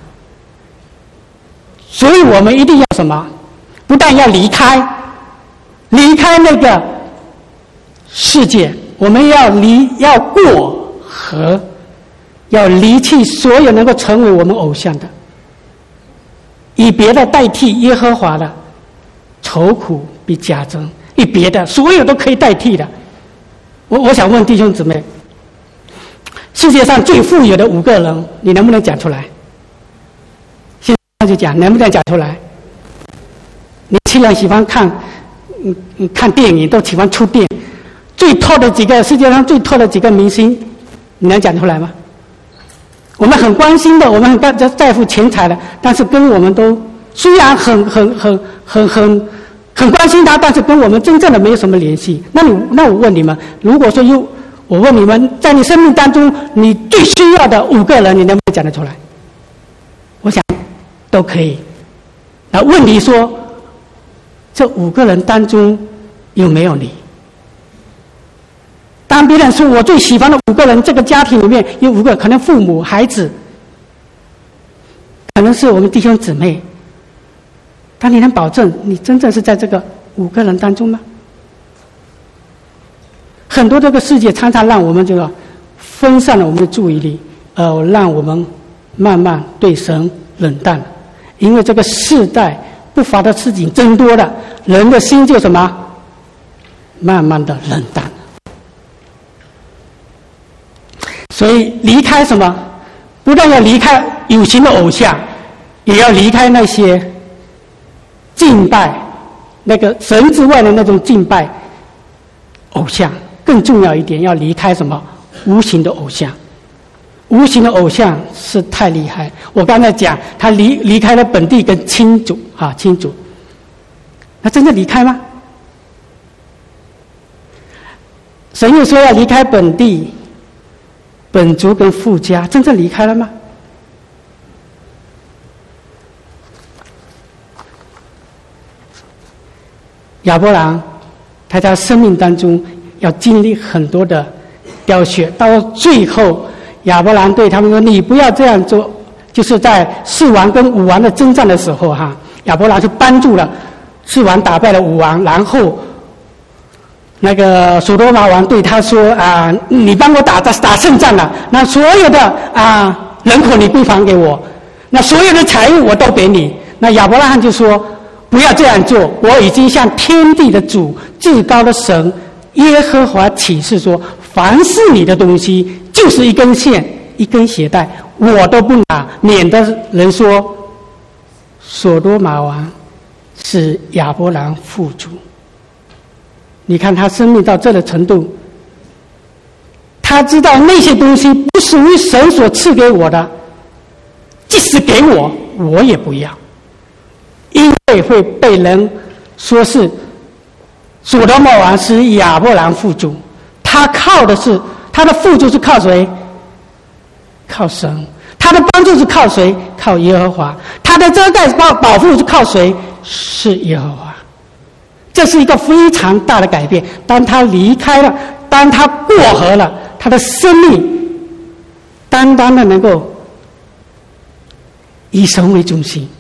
所以我们一定要什么？不但要离开，离开那个世界，我们要离，要过河，要离弃所有能够成为我们偶像的，以别的代替耶和华的，愁苦比加增。以别的，所有都可以代替的。我我想问弟兄姊妹，世界上最富有的五个人，你能不能讲出来？现在就讲，能不能讲出来？年轻人喜欢看，嗯嗯，看电影都喜欢出电，最top的几个，世界上最top的几个明星，你能讲出来吗？我们很关心的，我们很在在乎钱财的，但是跟我们都虽然很很很很很。很关心他，但是跟我们真正的没有什么联系。那你，那我问你们，如果说有，我问你们，在你生命当中，你最需要的五个人，你能不能讲得出来？我想都可以。那问题说，这五个人当中有没有你？当别人说我最喜欢的五个人，这个家庭里面有五个，可能父母、孩子，可能是我们弟兄姊妹。但你能保证你真正是在这个五个人当中吗？很多这个世界常常让我们这个分散了我们的注意力，呃，让我们慢慢对神冷淡了。因为这个世代不法的事情增多了，人的心就什么，慢慢的冷淡了。所以离开什么？不但要离开有形的偶像，也要离开那些敬拜那个神之外的那种敬拜偶像。更重要一点，要离开什么？无形的偶像。无形的偶像是太厉害。我刚才讲，他离离开了本地跟亲族啊，亲族。那真正离开吗？神又说要离开本地、本族跟父家，真正离开了吗？亚伯兰他在生命当中要经历很多的凋谢，到最后亚伯兰对他们说：“你不要这样做。”就是在四王跟五王的征战的时候，哈，亚伯兰是帮助了四王打败了五王，然后那个索多玛王对他说啊，你帮我打打打胜仗了，那所有的啊人口你归还给我，那所有的财物我都给你。那亚伯拉罕就说，不要这样做，我已经向天地的主至高的神耶和华起誓说，凡是你的东西，就是一根线一根鞋带，我都不拿，免得人说索多玛王是亚伯兰富足。你看他生命到这个程度，他知道那些东西不属于神所赐给我的，即使给我我也不要，因为会被人说是所多玛王是亚伯兰富足，他靠的是他的富足是靠谁？靠神。他的帮助是靠谁？靠耶和华。他的遮盖保保护是靠谁？是耶和华。这是一个非常大的改变。当他离开了，当他过河了，他的生命单单的能够以神为中心，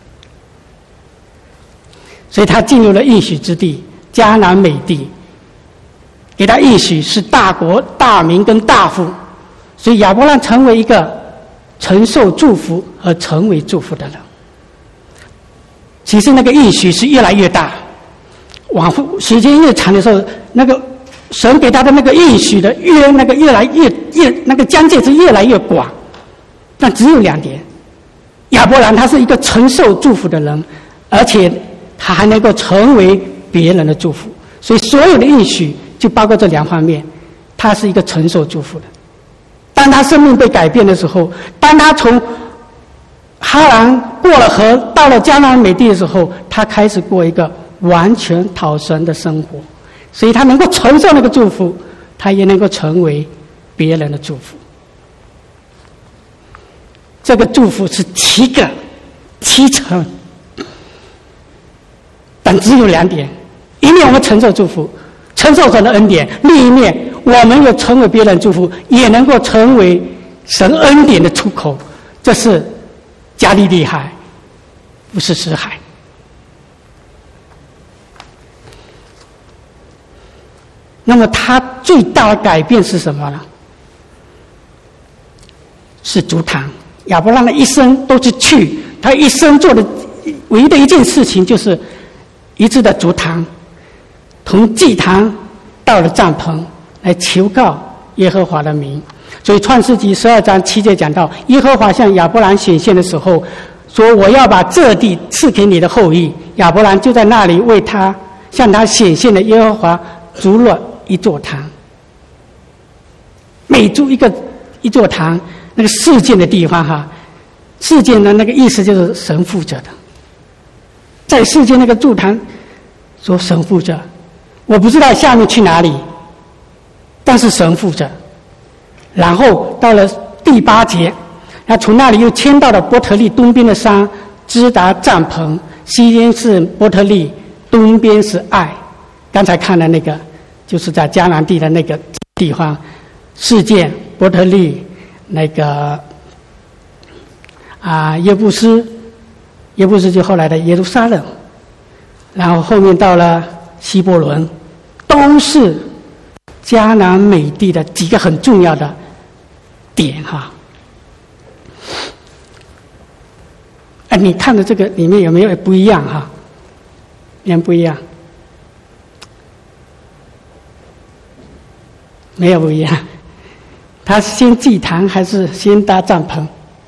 所以他进入了应许之地迦南美地，给他应许是大国大民跟大富，所以亚伯兰成为一个承受祝福和成为祝福的人。其实那个应许是越来越大，往后时间越长的时候，那个神给他的那个应许的越那个越来越越那个疆界是越来越广。但只有两点，亚伯兰他是一个承受祝福的人，而且他还能够成为别人的祝福，所以所有的应许就包括这两方面，他是一个承受祝福的。当他生命被改变的时候，当他从哈兰过了河到了迦南美地的时候，他开始过一个完全讨神的生活，所以他能够承受那个祝福，他也能够成为别人的祝福。这个祝福是七个七层，但只有两点，一面我们承受祝福，承受神的恩典，另一面我们又成为别人祝福，也能够成为神恩典的出口。这是加利利海，不是死海。那么他最大的改变是什么呢？是筑坛。亚伯拉罕的一生都是去，他一生做的唯一的一件事情就是一直的筑坛，从祭坛到了帐篷，来求告耶和华的名。所以创世纪十二章七节讲到，耶和华向亚伯兰显现的时候说，我要把这地赐给你的后裔。亚伯兰就在那里为他向他显现的耶和华筑了一座坛。每筑一个一座坛，那个事件的地方哈，事件的那个意思就是神负责的，在世界那个筑坛说神负责，我不知道下面去哪里，但是神负责。然后到了第八节，他从那里又迁到了伯特利东边的山，支达帐篷，西边是伯特利，东边是爱。刚才看的那个就是在迦南地的那个地方，事件伯特利，那个啊耶布斯，耶布斯就后来的耶路撒冷，然后后面到了希伯伦，都是迦南美地的几个很重要的点哈。哎，你看的这个里面有没有不一样哈？有没有不一样？没有不一样。他先祭坛还是先搭帐篷？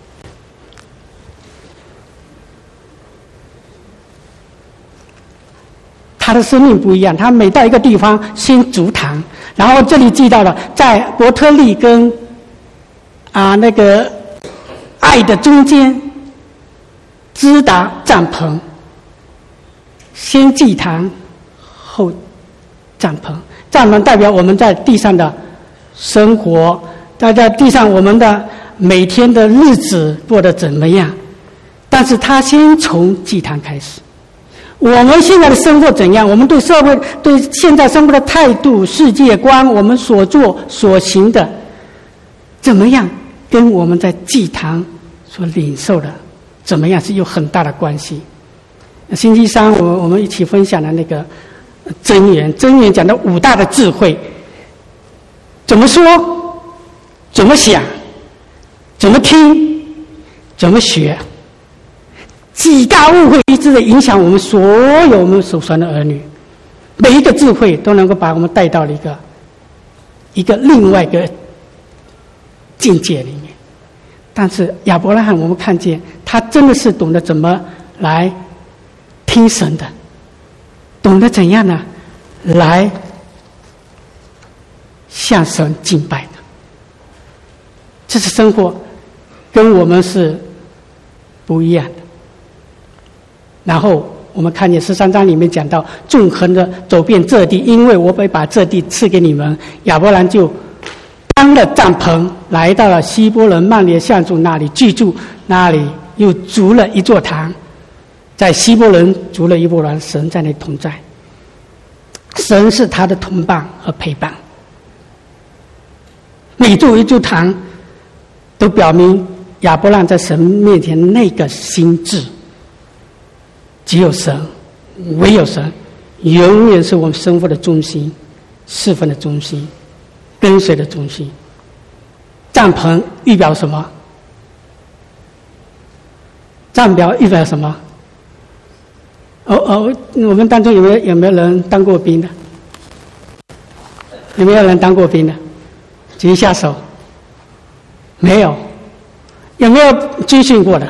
他的生命不一样，他每到一个地方先筑坛，然后这里记到了在伯特利跟啊那个爱的中间支达帐篷，先祭坛后帐篷。帐篷代表我们在地上的生活，在在地上我们的每天的日子过得怎么样，但是他先从祭坛开始。我们现在的生活怎样？我们对社会、对现在生活的态度、世界观，我们所做所行的怎么样，跟我们在祭坛所领受的怎么样是有很大的关系。星期三我我们一起分享的那个箴言，箴言讲的五大的智慧，怎么说，怎么想，怎么听，怎么学，几大误会一直的影响我们所有我们所生的儿女，每一个智慧都能够把我们带到了一个一个另外一个境界里面。但是亚伯拉罕，我们看见他真的是懂得怎么来听神的，懂得怎样呢来向神敬拜的。这是生活跟我们是不一样的。然后我们看见十三章里面讲到，纵横的走遍这地，因为我会把这地赐给你们。亚伯兰就搬了帐篷，来到了希伯伦曼列橡树那里居住，那里又筑了一座堂，在希伯伦筑了一座坛，神在那里同在，神是他的同伴和陪伴。每筑一座堂都表明亚伯兰在神面前那个心志，只有神，唯有神，永远是我们生活的中心，侍奉的中心，跟随的中心。帐篷预表什么？帐表预表什么？哦哦，我们当中有没有有没有人当过兵的？有没有人当过兵的？举一下手。没有。有没有军训过的？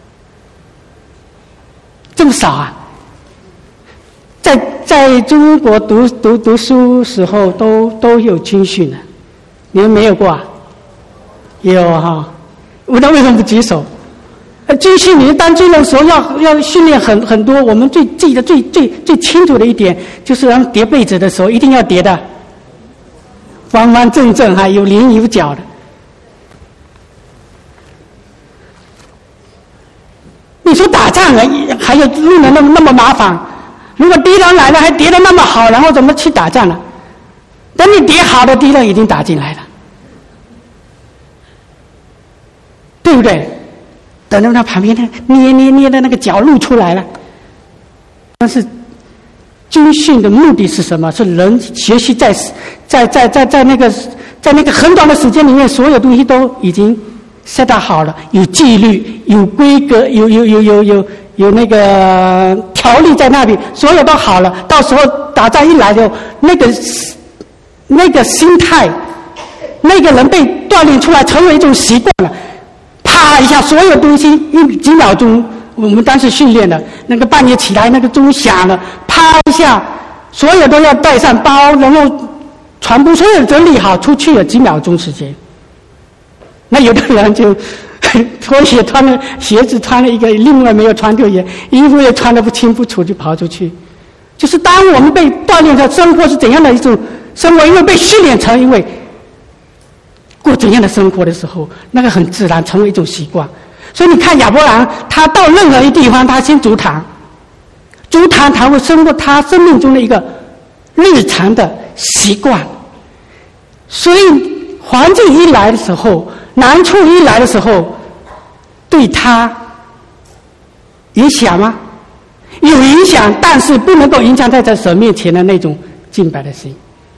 这么少啊！在在中国读读读书时候都都有军训的，你们没有过啊？有哈，那为什么不举手？军训你当军人的时候要要训练很很多，我们最记得最最最清楚的一点就是让叠被子的时候一定要叠的方方正正，还有棱有角的。你说打仗了还有弄得那么那么麻烦，如果敌人来了还叠得那么好，然后怎么去打仗呢？等你叠好的，敌人已经打进来了，对不对？等到他旁边捏捏捏的那个角露出来了。但是军训的目的是什么？是人学习在在在在在那个在那个很短的时间里面，所有东西都已经set up好了，有纪律，有规格，有有有有有有那个条例在那里，所有都好了。到时候打仗一来就那个那个心态，那个人被锻炼出来，成为一种习惯了。啪一下，所有东西一几秒钟，我们当时训练的那个半夜起来，那个钟响了，啪一下，所有都要带上包，然后全部所有整理好，出去了几秒钟时间。那有的人就拖鞋穿了，鞋子穿了一个，另外没有穿对鞋，衣服也穿得不清不楚就跑出去。就是当我们被锻炼的生活是怎样的一种生活，因为被训练成因为过怎样的生活的时候，那个很自然成为一种习惯。所以你看亚伯兰，他到任何一地方，他先筑坛，筑坛他会生活他生命中的一个日常的习惯。所以环境一来的时候，难处一来的时候，对他影响吗？有影响，但是不能够影响在在神面前的那种敬拜的心。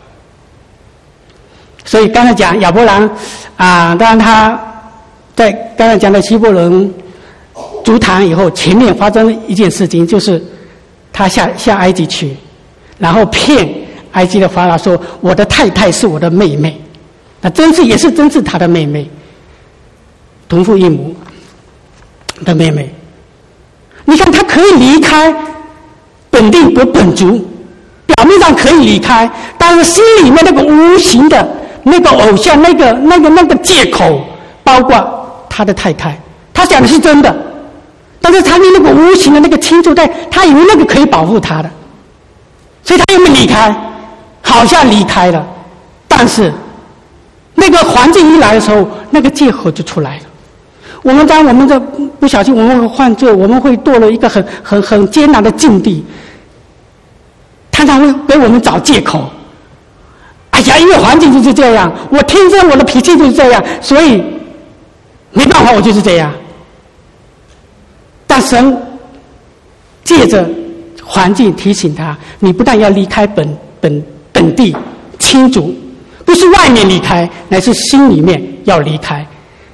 所以刚才讲亚伯兰啊，当然他在刚才讲的希伯伦筑坛以后，前面发生了一件事情，就是他下下埃及去，然后骗埃及的法老说我的太太是我的妹妹，那真是也是真是他的妹妹，同父异母的妹妹。你看他可以离开本地和本族，表面上可以离开，但是心里面那个无形的那个偶像，那个那个那个借口，包括他的太太，他讲的是真的，但是他那个无形的那个清楚在，他以为那个可以保护他的，所以他又没离开，好像离开了，但是那个环境一来的时候，那个借口就出来了。我们当我们的不小心，我们会犯罪，我们会堕入一个很很很艰难的境地，常常会给我们找借口。哎呀，因为环境就是这样，我天生我的脾气就是这样，所以没办法，我就是这样。但神借着环境提醒他，你不但要离开本本本地亲族，不是外面离开，乃是心里面要离开。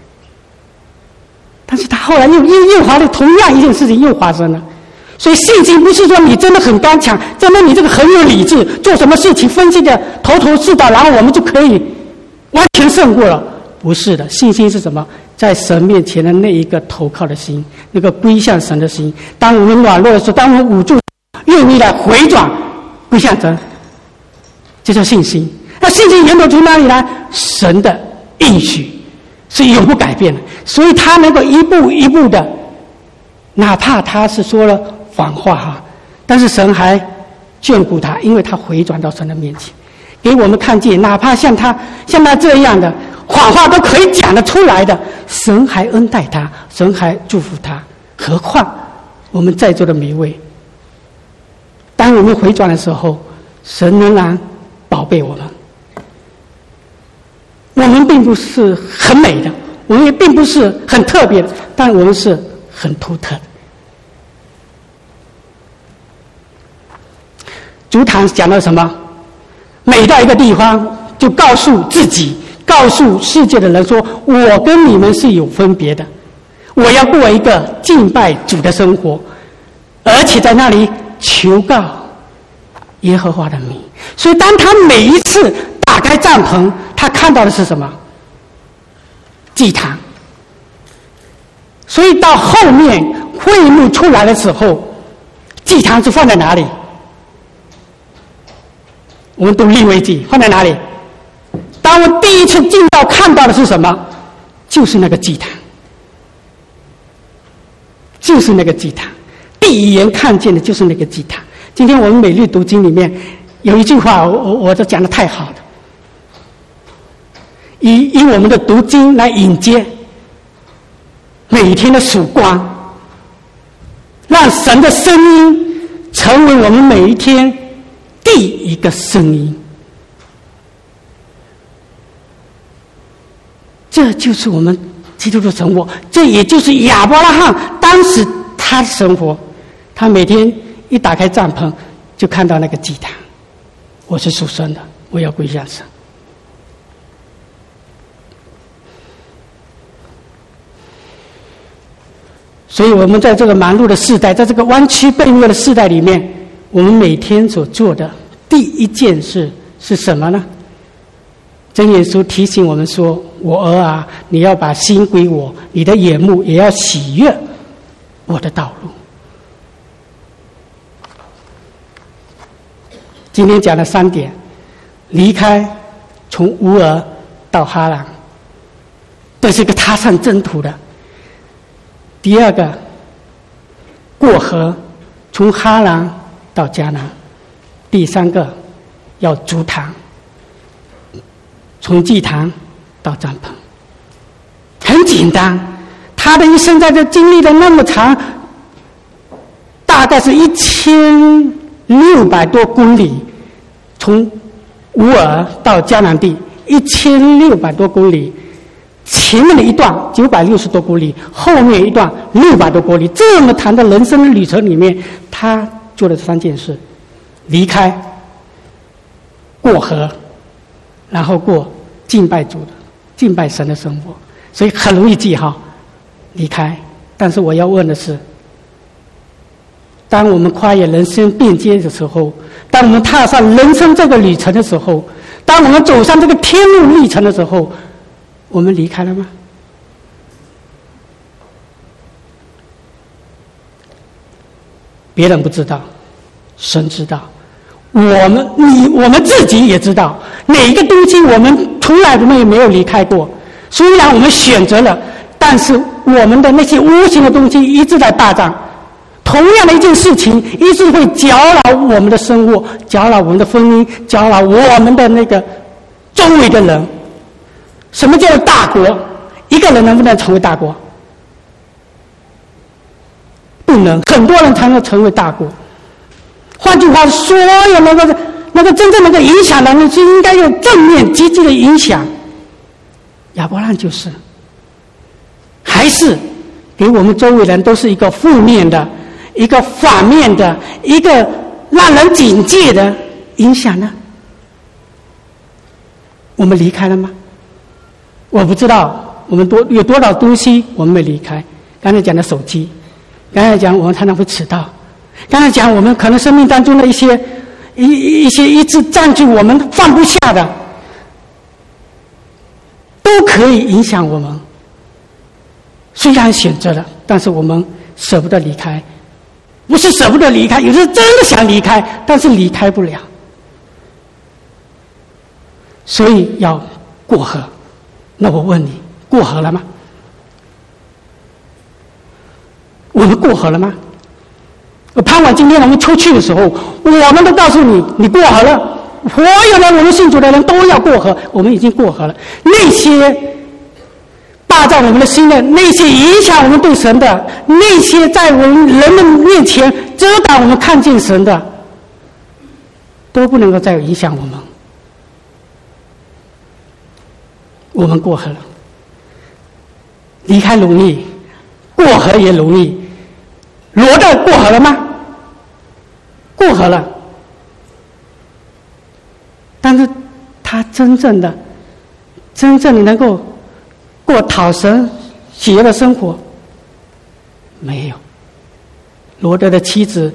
但是他后来又又又发了同样一件事情又发生了。所以信心不是说你真的很刚强，真的你这个很有理智，做什么事情分析的头头是道，然后我们就可以完全胜过了。不是的，信心是什么？在神面前的那一个投靠的心，那个归向神的心。当我们软弱的时候，当我们捂住，愿意来回转归向神，这叫信心。那信心源头从哪里来？神的应许是永不改变的，所以他能够一步一步的，哪怕他是说了谎话哈，但是神还眷顾他，因为他回转到神的面前，给我们看见，哪怕像他像他这样的谎话都可以讲得出来的，神还恩待他，神还祝福他，何况我们在座的每一位，当我们回转的时候，神仍然宝贝我们。我们并不是很美的，我们也并不是很特别的，但我们是很独特的。足坛讲到什么？每到一个地方，就告诉自己，告诉世界的人说，我跟你们是有分别的，我要过一个敬拜主的生活，而且在那里求告耶和华的名。所以当他每一次打开帐篷，他看到的是什么？祭坛。所以到后面会幕出来的时候，祭坛是放在哪里？我们读利未记，放在哪里？当我第一次进到看到的是什么？就是那个祭坛，就是那个祭坛。第一眼看见的就是那个祭坛。今天我们每日读经里面有一句话，我我我都讲得太好了。以以我们的读经来迎接每天的曙光，让神的声音成为我们每一天第一个声音。这就是我们基督的生活，这也就是亚伯拉罕当时他的生活。他每天一打开帐篷，就看到那个祭坛，我是属神的，我要归向神。所以我们在这个忙碌的世代，在这个弯曲背逆的世代里面，我们每天所做的第一件事是什么呢？真耶稣提醒我们说，我儿啊，你要把心归我，你的眼目也要喜悦我的道路。今天讲了三点：离开，从乌尔到哈兰，这是一个踏上征途的。第二个，过河，从哈兰到迦南。第三个，要筑坛，从祭坛到帐篷。很简单，他的一生在这经历了那么长，大概是一千六百多公里，从乌尔到迦南地一千六百多公里。前面的一段九百六十多公里，后面一段六百多公里，这么长的人生的旅程里面，他做了三件事：离开、过河，然后过敬拜主的、敬拜神的生活。所以很容易记哈，离开。但是我要问的是，当我们跨越人生边界的时候，当我们踏上人生这个旅程的时候，当我们走上这个天路历程的时候，我们离开了吗？别人不知道，神知道。我们你我们自己也知道，哪一个东西我们从来没有没有离开过。虽然我们选择了，但是我们的那些无形的东西一直在霸占。同样的一件事情，一直会搅扰我们的生活，搅扰我们的婚姻，搅扰我们的那个周围的人。什么叫做大国？一个人能不能成为大国？不能，很多人才能成为大国。换句话，所有那个那个真正那个影响的人是应该有正面积极的影响。亚伯拉罕就是，还是给我们周围人都是一个负面的， 一个反面的、一个让人警戒的影响呢？我们离开了吗？我不知道，我们多有多少东西我们没离开。刚才讲的手机，刚才讲我们常常会迟到，刚才讲我们可能生命当中的一些一一些一直占据我们放不下的，都可以影响我们。虽然选择了，但是我们舍不得离开。不是舍不得离开，有时候真的想离开，但是离开不了，所以要过河。那我问你，过河了吗？我们过河了吗？我盼望今天我们出去的时候，我们都告诉你，你过河了。所有的我们信主的人都要过河，我们已经过河了。那些霸占我们的心的，那些影响我们对神的，那些在我们人们面前遮挡我们看见神的，都不能够再影响我们。我们过河了，离开容易，过河也容易。罗德过河了吗？过河了，但是他真正的、真正的能够过讨神喜悦的生活，没有。罗德的妻子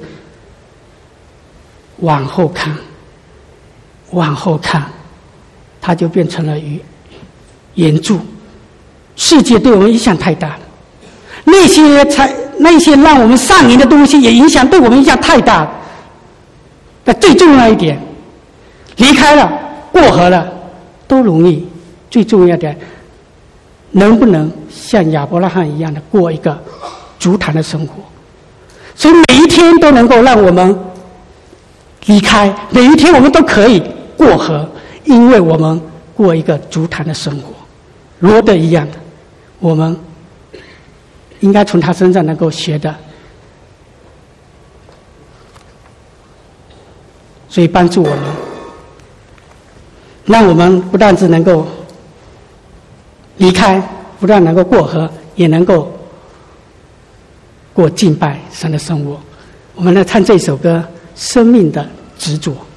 往后看，往后看，他就变成了鱼岩柱。世界对我们影响太大了，那些才那些让我们上瘾的东西也影响，对我们影响太大了。但最重要一点，离开了、过河了都容易，最重要的，能不能像亚伯拉罕一样的过一个足坛的生活？所以每一天都能够让我们离开，每一天我们都可以过河，因为我们过一个足坛的生活。罗德一样的，我们应该从他身上能够学的，所以帮助我们，让我们不但只能够离开，不但能够过河，也能够过敬拜神的生活。我们来唱这首歌《生命的执着》。